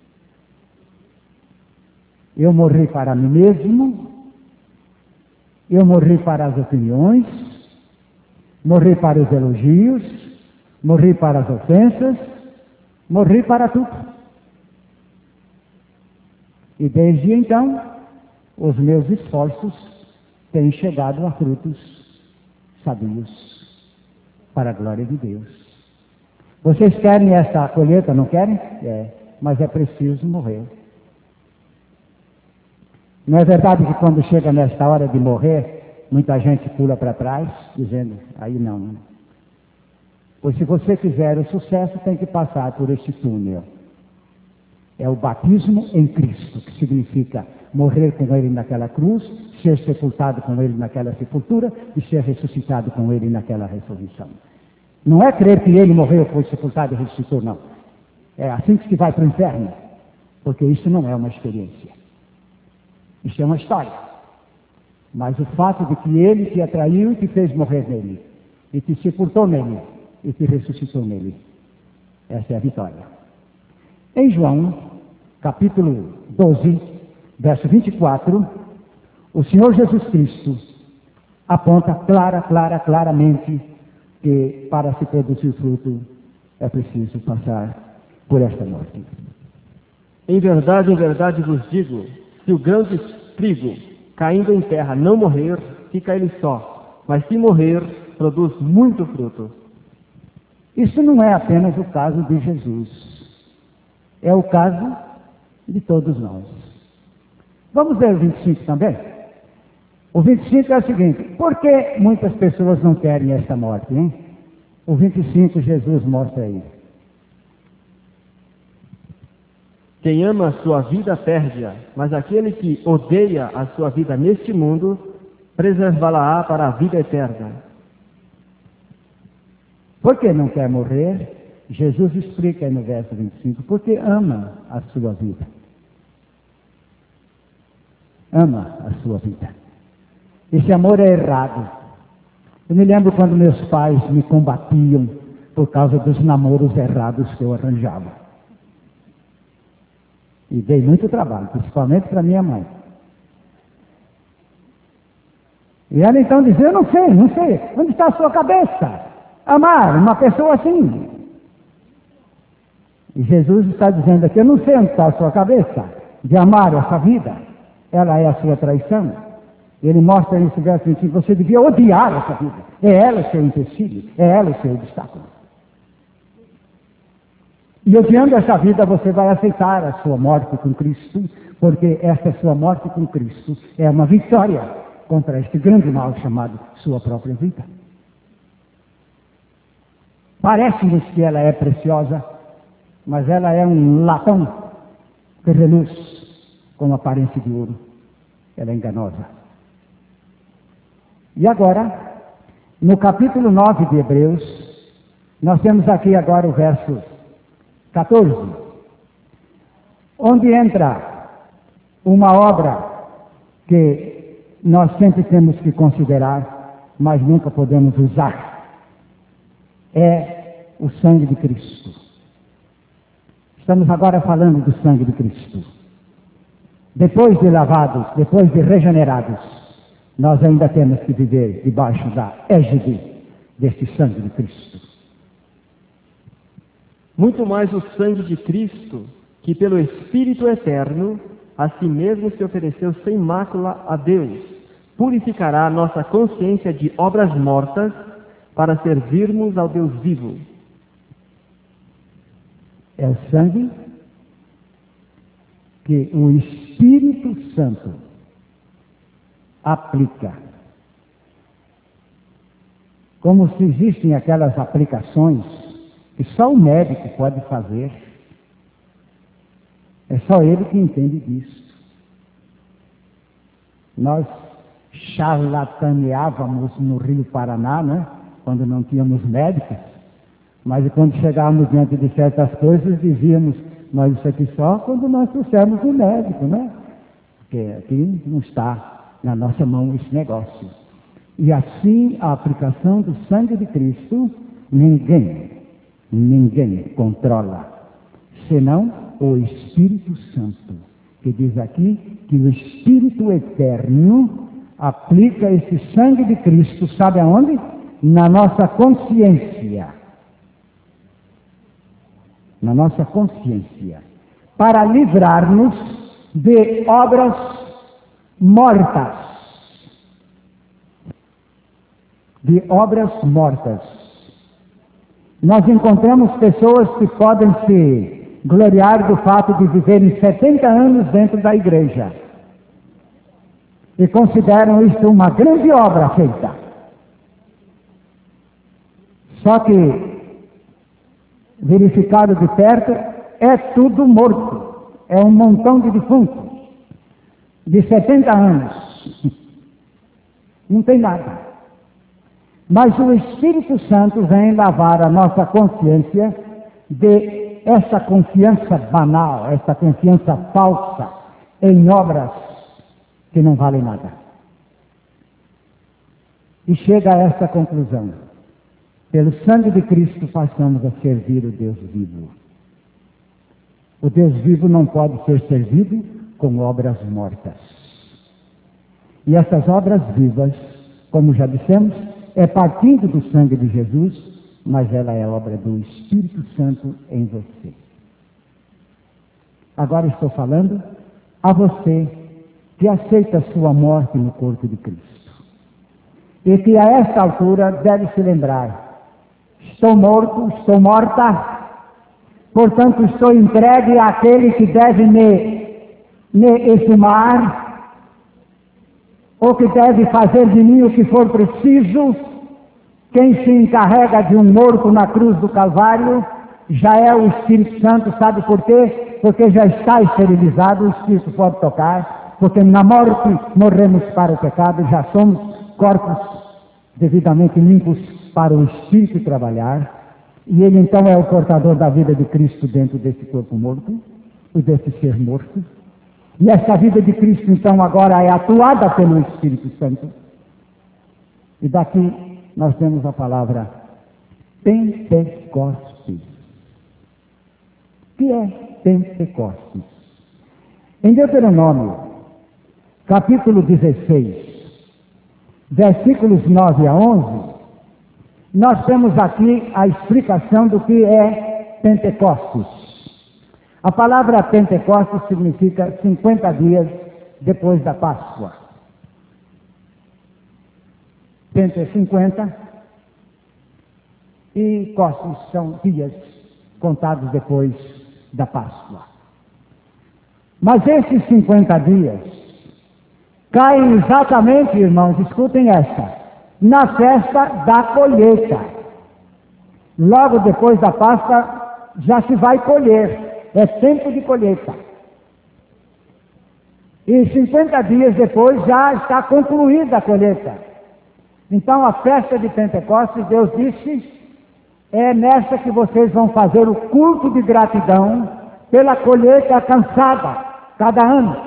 [SPEAKER 1] eu morri para mim mesmo, eu morri para as opiniões, morri para os elogios, morri para as ofensas, morri para tudo. E desde então, os meus esforços têm chegado a frutos sabios para a glória de Deus. Vocês querem essa colheita, não querem? É, mas é preciso morrer. Não é verdade que quando chega nesta hora de morrer, muita gente pula para trás, dizendo, aí não. Pois se você quiser o sucesso, tem que passar por este túnel. É o batismo em Cristo, que significa morrer com Ele naquela cruz, ser sepultado com Ele naquela sepultura e ser ressuscitado com Ele naquela ressurreição. Não é crer que Ele morreu, foi sepultado e ressuscitou, não. É assim que se vai para o inferno, porque isso não é uma experiência. Isso é uma história. Mas o fato de que Ele te atraiu e te fez morrer nele, e te sepultou nele, e te ressuscitou nele, essa é a vitória. Em João, capítulo doze, verso vinte e quatro, o Senhor Jesus Cristo aponta clara, clara, claramente que para se produzir fruto é preciso passar por esta morte.
[SPEAKER 2] Em verdade, em verdade vos digo, se o grão de trigo caindo em terra não morrer, fica ele só, mas se morrer, produz muito fruto.
[SPEAKER 1] Isso não é apenas o caso de Jesus. É o caso de todos nós. Vamos ver o vinte e cinco também? O vinte e cinco é o seguinte: por que muitas pessoas não querem esta morte, hein? O vinte e cinco, Jesus mostra aí.
[SPEAKER 2] Quem ama a sua vida perde-a, mas aquele que odeia a sua vida neste mundo, preservá-la-á para a vida eterna.
[SPEAKER 1] Por que não quer morrer? Jesus explica aí no verso vinte e cinco, porque ama a sua vida. Ama a sua vida. Esse amor é errado. Eu me lembro quando meus pais me combatiam por causa dos namoros errados que eu arranjava. E dei muito trabalho, principalmente para minha mãe. E ela então dizia: eu não sei, não sei, onde está a sua cabeça? Amar uma pessoa assim. E Jesus está dizendo aqui: eu não sei onde está a sua cabeça de amar essa vida. Ela é a sua traição. Ele mostra nesse verso vinte e cinco: você devia odiar essa vida. É ela o seu empecilho, é ela o seu obstáculo. E odiando essa vida, você vai aceitar a sua morte com Cristo, porque essa sua morte com Cristo é uma vitória contra este grande mal chamado sua própria vida. Parece-nos que ela é preciosa, mas ela é um latão que reluz com aparência de ouro. Ela é enganosa. E agora, no capítulo nove de Hebreus, nós temos aqui agora o verso quatorze, onde entra uma obra que nós sempre temos que considerar, mas nunca podemos usar. É o sangue de Cristo. Estamos agora falando do sangue de Cristo. Depois de lavados, depois de regenerados, nós ainda temos que viver debaixo da égide deste sangue de Cristo.
[SPEAKER 2] Muito mais o sangue de Cristo, que pelo Espírito Eterno, a si mesmo se ofereceu sem mácula a Deus, purificará a nossa consciência de obras mortas para servirmos ao Deus vivo.
[SPEAKER 1] É o sangue que o Espírito Santo aplica. Como se existem aquelas aplicações que só o médico pode fazer. É só ele que entende disso. Nós charlataneávamos no Rio Paraná, né? Quando não tínhamos médicos, mas quando chegávamos diante de certas coisas, dizíamos: mas isso aqui só quando nós trouxermos um médico, né? Porque aqui não está na nossa mão esse negócio. E assim, a aplicação do sangue de Cristo, ninguém Ninguém controla, senão o Espírito Santo, que diz aqui que o Espírito Eterno aplica esse sangue de Cristo, sabe aonde? Na nossa consciência. Na nossa consciência. Para livrar-nos de obras mortas. De obras mortas. Nós encontramos pessoas que podem se gloriar do fato de viverem setenta anos dentro da igreja e consideram isto uma grande obra feita. Só que, verificado de perto, é tudo morto. É um montão de defuntos de setenta anos. Não tem nada. Mas o Espírito Santo vem lavar a nossa consciência de essa confiança banal, essa confiança falsa em obras que não valem nada. E chega a essa conclusão: pelo sangue de Cristo passamos a servir o Deus vivo. O Deus vivo não pode ser servido com obras mortas. E essas obras vivas, como já dissemos, é partindo do sangue de Jesus, mas ela é obra do Espírito Santo em você. Agora estou falando a você que aceita a sua morte no corpo de Cristo. E que a esta altura deve se lembrar: estou morto, estou morta, portanto estou entregue àquele que deve me, me exumar, ou que deve fazer de mim o que for preciso. Quem se encarrega de um morto na cruz do Calvário já é o Espírito Santo, sabe por quê? Porque já está esterilizado, o Espírito pode tocar, porque na morte morremos para o pecado, já somos corpos devidamente limpos para o Espírito trabalhar, e ele então é o portador da vida de Cristo dentro desse corpo morto, e desse ser morto. E essa vida de Cristo então agora é atuada pelo Espírito Santo. E daqui nós temos a palavra Pentecostes. O que é Pentecostes? Em Deuteronômio, capítulo dezesseis, versículos nove a onze, nós temos aqui a explicação do que é Pentecostes. A palavra Pentecostes significa cinquenta dias depois da Páscoa. Pente é cinquenta e Costes são dias contados depois da Páscoa. Mas esses cinquenta dias caem exatamente, irmãos, escutem essa, na festa da colheita. Logo depois da Páscoa já se vai colher, é tempo de colheita. E cinquenta dias depois já está concluída a colheita. Então a festa de Pentecostes, Deus disse, é nessa que vocês vão fazer o culto de gratidão pela colheita alcançada cada ano.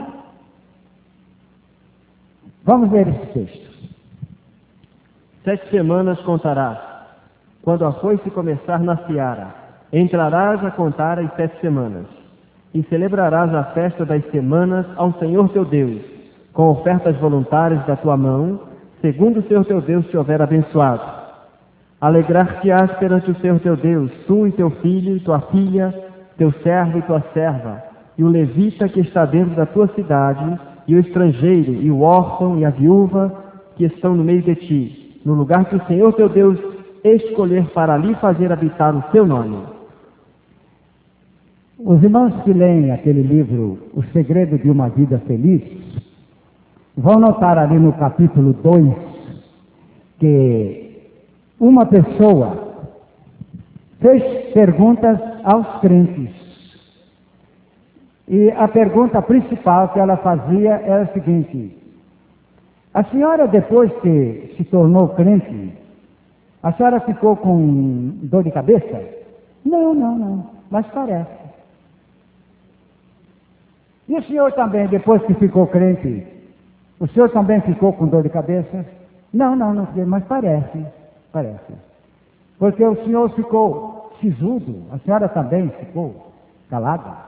[SPEAKER 1] Vamos ler esse texto.
[SPEAKER 2] Sete semanas contarás, quando a foice começar na seara, entrarás a contar as sete semanas, e celebrarás a festa das semanas ao Senhor teu Deus, com ofertas voluntárias da tua mão, segundo o Senhor teu Deus te houver abençoado. Alegrar-te-ás perante o Senhor teu Deus, tu e teu filho e tua filha, teu servo e tua serva, e o levita que está dentro da tua cidade, e o estrangeiro, e o órfão, e a viúva, que estão no meio de ti, no lugar que o Senhor teu Deus escolher para ali fazer habitar o seu nome.
[SPEAKER 1] Os irmãos que leem aquele livro, O Segredo de uma Vida Feliz, vão notar ali no capítulo dois, que uma pessoa fez perguntas aos crentes. E a pergunta principal que ela fazia era a seguinte: a senhora, depois que se tornou crente, a senhora ficou com dor de cabeça? Não, não, não, mas parece. E o senhor também, depois que ficou crente, o senhor também ficou com dor de cabeça? Não, não, não, mas parece, parece. Porque o senhor ficou sisudo, a senhora também ficou calada.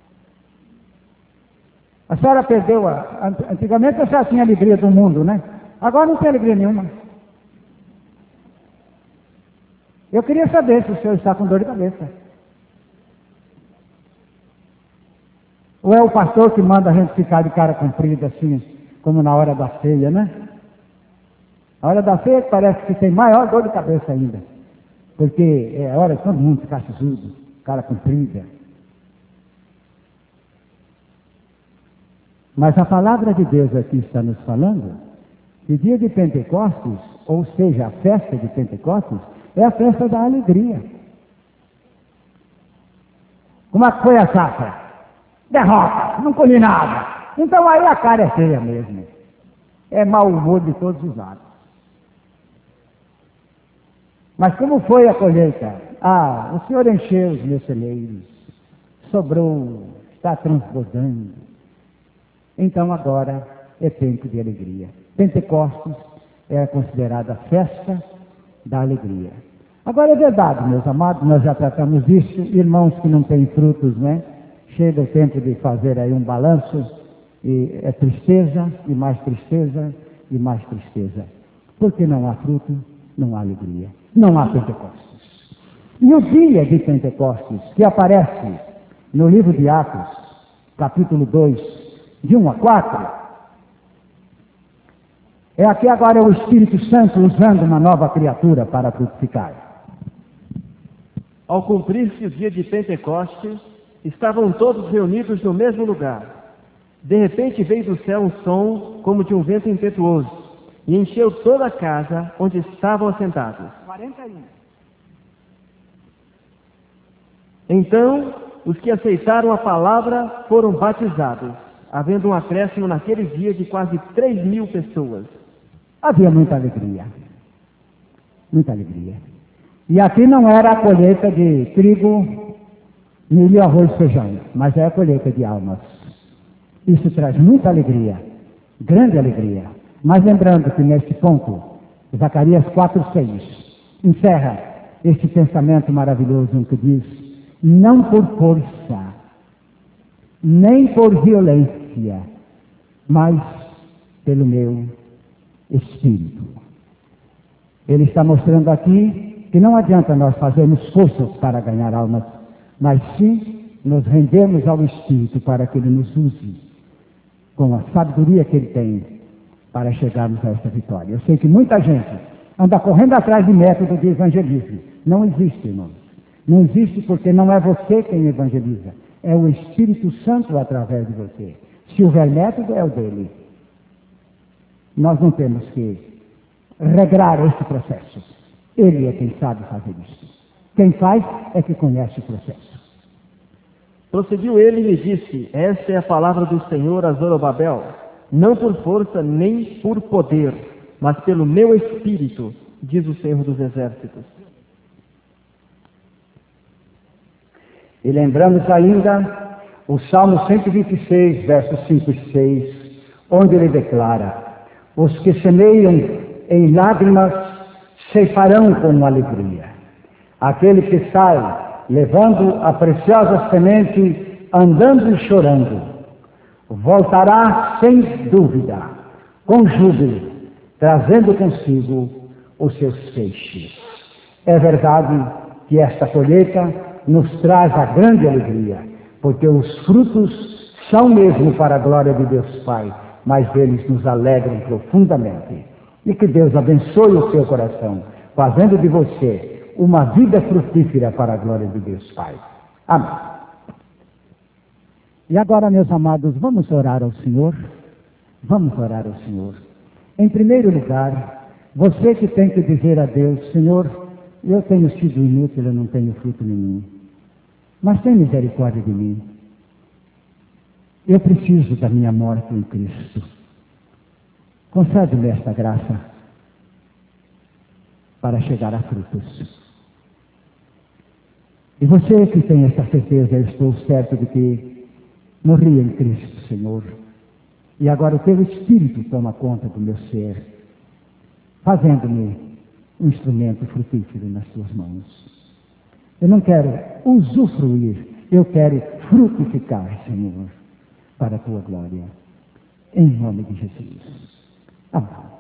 [SPEAKER 1] A senhora perdeu, a, antigamente a senhora tinha alegria do mundo, né? Agora não tem alegria nenhuma. Eu queria saber se o senhor está com dor de cabeça. Ou é o pastor que manda a gente ficar de cara comprida assim, como na hora da ceia, né? A hora da ceia parece que tem maior dor de cabeça ainda. Porque é a hora de todo mundo ficar sisudo, cara comprida. Mas a palavra de Deus aqui está nos falando que o dia de Pentecostes, ou seja, a festa de Pentecostes, é a festa da alegria. Como é que foi a safra? Derrota, não colhi nada. Então aí a cara é feia mesmo. É mau humor de todos os lados. Mas como foi a colheita? Ah, o Senhor encheu os meus celeiros, sobrou, está transbordando. Então agora é tempo de alegria. Pentecostes é considerada a festa da alegria. Agora é verdade, meus amados, nós já tratamos disso, irmãos que não têm frutos, né? Chega o tempo de fazer aí um balanço, e é tristeza, e mais tristeza, e mais tristeza. Porque não há fruto, não há alegria. Não há Pentecostes. E o dia de Pentecostes, que aparece no livro de Atos, capítulo dois, de um a quatro, é aqui agora é o Espírito Santo usando uma nova criatura para frutificar.
[SPEAKER 2] Ao cumprir-se o dia de Pentecostes, estavam todos reunidos no mesmo lugar. De repente veio do céu um som como de um vento impetuoso e encheu toda a casa onde estavam assentados.
[SPEAKER 1] quarenta e um.
[SPEAKER 2] Então, os que aceitaram a palavra foram batizados, havendo um acréscimo naquele dia de quase três mil pessoas.
[SPEAKER 1] Havia muita alegria. Muita alegria. E aqui não era a colheita de trigo, milho, arroz, feijão, mas é a colheita de almas. Isso traz muita alegria, grande alegria. Mas lembrando que nesse ponto, Zacarias quatro, seis, encerra este pensamento maravilhoso que diz: não por força, nem por violência, mas pelo meu Espírito. Ele está mostrando aqui que não adianta nós fazermos forças para ganhar almas, mas sim nos rendermos ao Espírito para que Ele nos use com a sabedoria que Ele tem para chegarmos a essa vitória. Eu sei que muita gente anda correndo atrás de método de evangelismo. Não existe, irmãos. Não existe porque não é você quem evangeliza. É o Espírito Santo através de você. Se houver método, é o dele. Nós não temos que regrar esse processo. Ele é quem sabe fazer isso. Quem faz é que conhece o processo.
[SPEAKER 2] Prosseguiu ele e lhe disse: esta é a palavra do Senhor a Zorobabel, não por força nem por poder, mas pelo meu Espírito, diz o Senhor dos Exércitos.
[SPEAKER 1] E lembramos ainda o Salmo cento e vinte e seis, versos cinco e seis, onde ele declara: os que semeiam em lágrimas ceifarão com alegria. Aquele que sai levando a preciosa semente, andando e chorando, voltará sem dúvida, com júbilo, trazendo consigo os seus feixes. É verdade que esta colheita nos traz a grande alegria, porque os frutos são mesmo para a glória de Deus Pai, mas eles nos alegram profundamente. E que Deus abençoe o seu coração, fazendo de você uma vida frutífera para a glória de Deus Pai. Amém. E agora, meus amados, vamos orar ao Senhor? Vamos orar ao Senhor. Em primeiro lugar, você que tem que dizer a Deus: Senhor, eu tenho sido inútil, eu não tenho fruto nenhum, mas tem misericórdia de mim. Eu preciso da minha morte em Cristo. Concede-me esta graça para chegar a frutos. E você que tem essa certeza, eu estou certo de que morri em Cristo, Senhor, e agora o teu Espírito toma conta do meu ser, fazendo-me um instrumento frutífero nas tuas mãos. Eu não quero usufruir, eu quero frutificar, Senhor, para a tua glória. Em nome de Jesus. Amém.